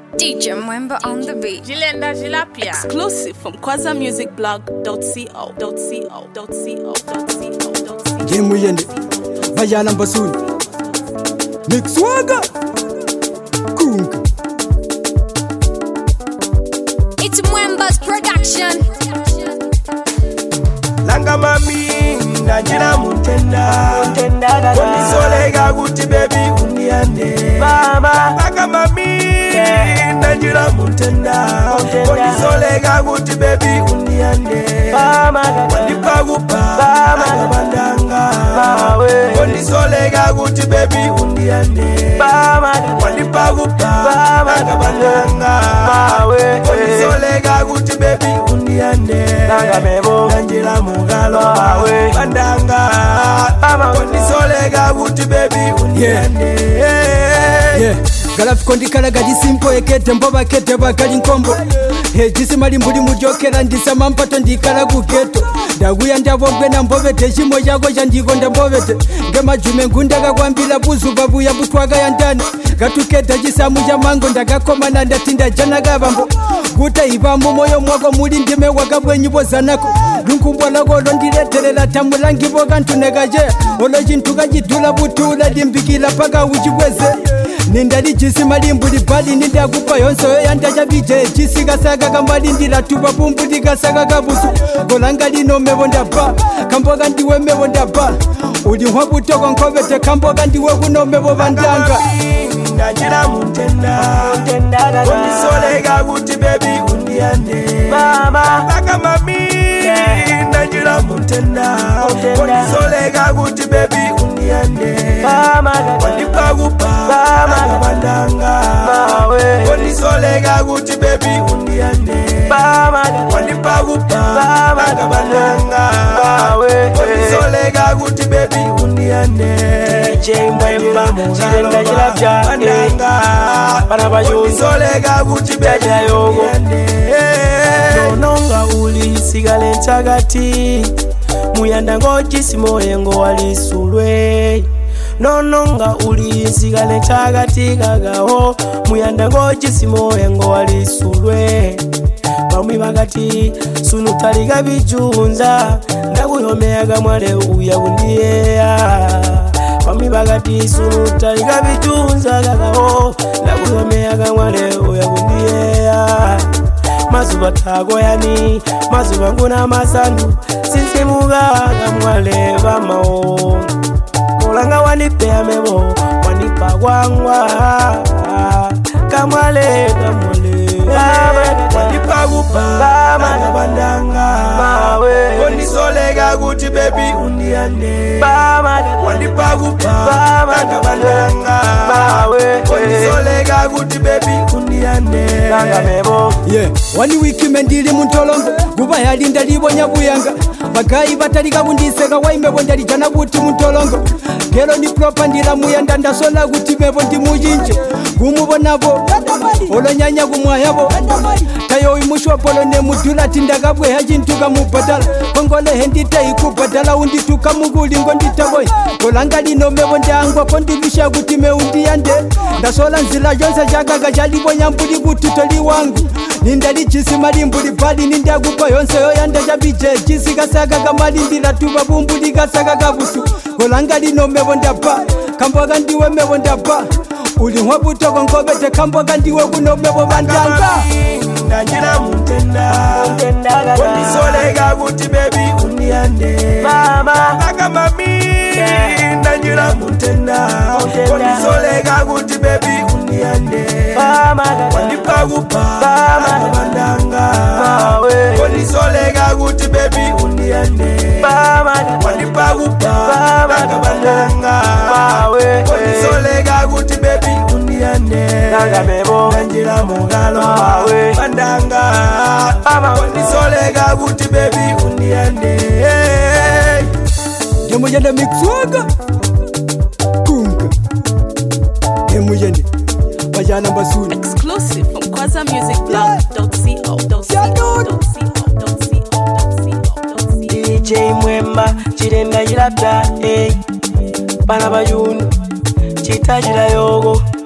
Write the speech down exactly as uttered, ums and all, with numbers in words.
D J Mwemba on the beat. Jilenda Jilapia. Exclusive from kwaza music blog dot co dot co dot co dot co. Jemu yende Vajana Mbasuni Mix Swaga Kunga. It's Mwemba's production. Langa mami Najira mutenda Unisolega guti baby uniande Mama Langa mami Najira mutenda Unisolega guti baby uniande Mama Wanipa gupa Mama bandanga Unisolega guti baby uniande Mama Wanipa gupa Mama bandanga Unisolega guti baby uniande Langa mebo Najira mugalo bandanga Unisolega guti baby uniande Yeah Galafi kondi kala gadi simpo ekete mboba kete bakali nkombo He jisi mali mbuli mujokera ndisa mampato ndikala kuketo Daguya ndabogwe na mbovete shimo yago jandigo ndambovete Gema jume ngundaka kwambila buzu babu ya butwaga ya ndani Gatuketa jisamu ya mango ndagakoma na ndatinda jana gabambo Guta ibamu moyo mwako muli ndime wakabwe nyibo zanako Lunkumbwa lago londireterela tamulangi boga ntunegaje Olo jintuga jitula butula dimbikila paka ujibweze Nindali jisi malimbuli bali ninda kupa yonso yanda jabije jisi gasaga kamali ndila tuba bumbuli gasaga gabusu Golanga lino mewonda ba kamboga ndiwe mewonda ba Uli mwabu toko nkobete kamboga ndiwe kuno mewo bandanga Najira mutenda Unisolega guti baby uniande Mama Langa mami Najira mutenda Unisolega guti baby uniande Mama Wanipa gupa Mama bandanga Unisolega guti baby uniande Mama Wanipa gupa Mama bandanga Unisolega guti baby uniande D J Mwemba Jilenda Jilapia bandanga Unisolega guti baby uniande Nononga uli sigale nchagati Muyanda ngoji simoye ngo walisulwe Nononga uli sigale nchagati gagaho Muyanda ngoji simoye ngo walisulwe Bamwi bagati sunu taliga bijunza Ndakuyomeaga mwale uya undiea Bamwi bagati sunu taliga bijunza gagaho Ndakuyomeaga mwale uya undiea Mazuba tagoyani, mazuba nguna masanu Sisi mugaga mwale vamao Mulanga wanipea mebo, wanipa wangwa Kamwale, kamwale Wanipa gupa, mana bandanga Unisolega guti baby uniande Wanipa gupa, mana bandanga Unisolega guti baby uniande Langa mebo Yeah, wani wiki mendili muntolongo Guba yalinda libo nyabuyanga Bagayi batalika bundiseka waimebo ndali jana buti muntolongo Gelo ni propa ndila muyanda ndasola guti mebo ndi mujinje Gumubonabo, olo nyanya gumwayabo Tayo imushwa polo ne mudula tindagabwe hajintuka mubadala Kongole hendita ikubadala undituka muguli ngonditaboy Kolanga lino mebo ndangwa kondibisha guti me undiyande Ndasola nzila jonsa jagaga jalibo nyambuli guti toli wangu Nindali jisi malimbuli bali nindagupa yonse yoyanda jabije Jisi gasaga kamali ndila tuba bumbuli gasaga gabusu Kolanga lino mebo ndaba kamboga ndiwe mebo ndaba Uli mwabu toko nkobete kamboga ndiwe kuno mebo bandanga Najira mutenda Unisolega guti baby uniande Mama Langa mami Najira mutenda Unisolega guti baby uniande Mama Wanipa gupa Mama bandanga Unisolega guti baby uniande Mama Wanipa gupa Mama bandanga Unisolega guti baby uniande Langa mebo Najira mugalo bandanga Unisolega guti baby uniande Jemu yende mixwaga Kunga. Jemu yende Vajana Mbasuni Exclusive from kwaza music blog dot co dot co dot co. D J Mwemba Jilenda Jilapia Bana bayunu Chita jila yogo